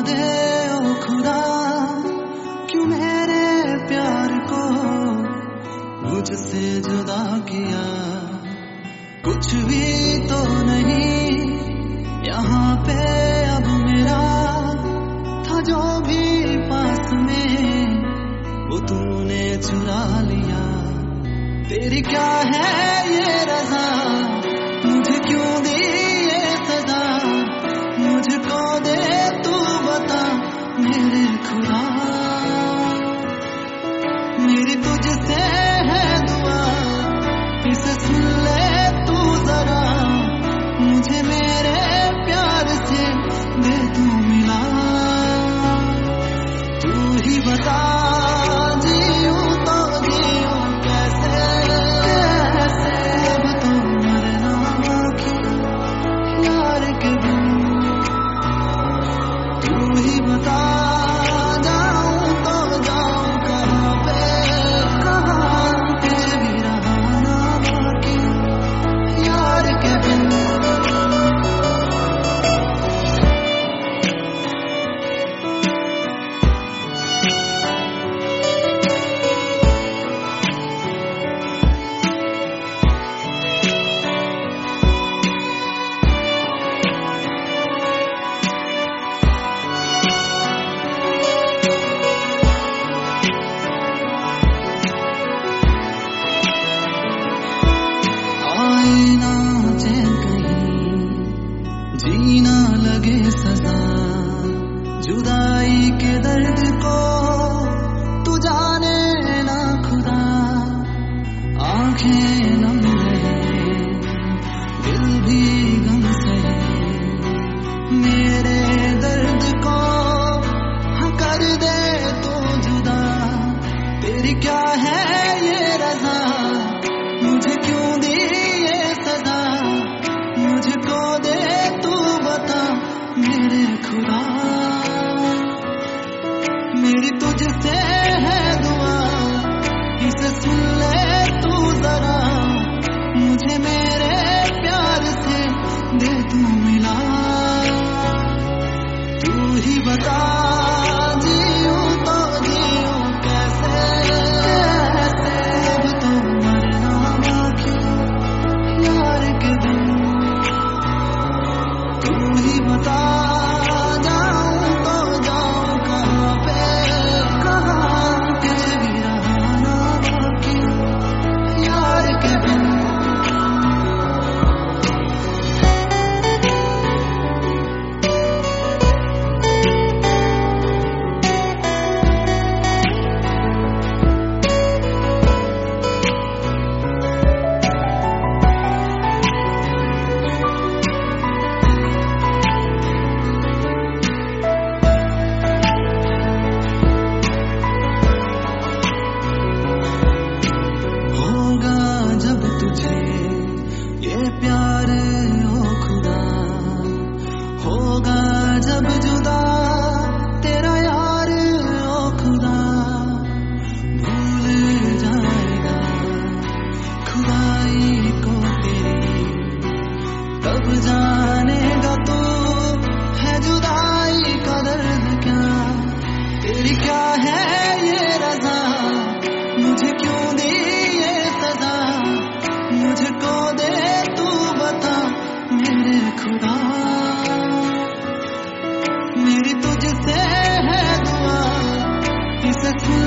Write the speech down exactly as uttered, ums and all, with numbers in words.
दे ओ खुदा, क्यों मेरे प्यार को मुझसे जुदा किया। कुछ भी तो नहीं यहाँ पे अब मेरा, था जो भी पास में वो तूने चुरा लिया। तेरी क्या है ये रज़ा, मुझे क्यों दी ये सजा, मुझको दे तू बता मेरे खुदा। मेरी तुझसे है दुआ, इसे सुन ले तू जरा, मुझे मेरे प्यार से दे तू मिला। तू ही बता जीऊं तो जीऊं कैसे, कैसे अब तो मरना बाकी यार के बिन। तू ही बता जाऊं तो जाऊं कहाँ पे, कहाँ कुछ भी रहा ना बाकी यार के बिन। आईना चैन कहीं जीना लगे सजा, जुदाई के दर्द को तू जाने ना खुदा। आंखें नम रहे दिल भी गम सहे, मेरे दर्द को हाँ कर दे तू जुदा। तेरी क्या है ये रज़ा, मुझे क्यों दी ये सजा, मुझको दे तू बता मेरे खुदा। मेरी तुझसे है दुआ, इसे सुन ले तू जरा, मुझे मेरे प्यार से दे तू मिला। तू ही बता जीऊं तो जीऊं कैसे, कैसे अब तो मरना बाकी यार के बिन। तू ही बता जाऊं तो जाऊं कहाँ पे, कहाँ कुछ भी रहा ना बाकी यार के बिन। होगा जब तुझे ये प्यार ओ खुदा, होगा जब जुदा तेरा यार ओ खुदा। भूल जाएगा खुदाई को तेरी, तब जानेगा तू है जुदाई का दर्द क्या। तेरी क्या है ये रज़ा, मुझे क्यों दी ये सजा, मुझको दे तू बता मेरे खुदा। मेरी तुझसे है दुआ, इसे सुन